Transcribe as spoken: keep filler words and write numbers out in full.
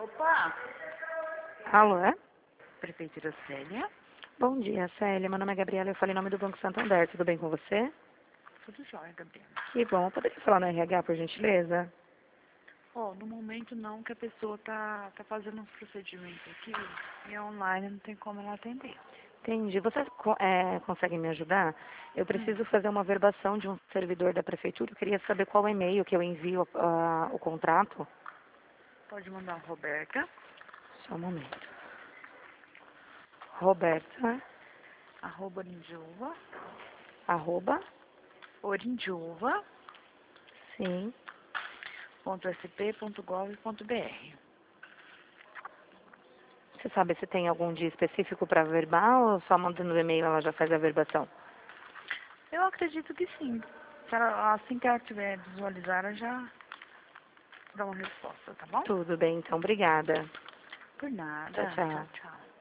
Opa, Alô, é? Prefeitura Célia. Bom dia, Célia. Meu nome é Gabriela, eu falei em nome do Banco Santander. Tudo bem com você? Tudo jóia, Gabriela. Que bom. Poderia falar no R H, por gentileza? Ó, no momento não, que a pessoa tá, tá fazendo uns procedimentos aqui e é online, não tem como ela atender. Entendi. Você co- é, consegue me ajudar? Eu Hum, preciso fazer uma verbação de um servidor da prefeitura. Eu queria saber qual e-mail que eu envio ah, o contrato. pode mandar a Roberta, Só um momento. Roberta, arroba orindiúva, arroba, orindiúva sim. ponto s p ponto gov ponto b r. Você sabe se tem algum dia específico para verbal ou só mandando o e-mail ela já faz a verbação? Eu acredito que sim. Se ela, assim que ela tiver visualizar, ela já dá uma resposta, tá bom? Tudo bem, então. Obrigada. Por Tchau, nada. Tchau, tchau. tchau.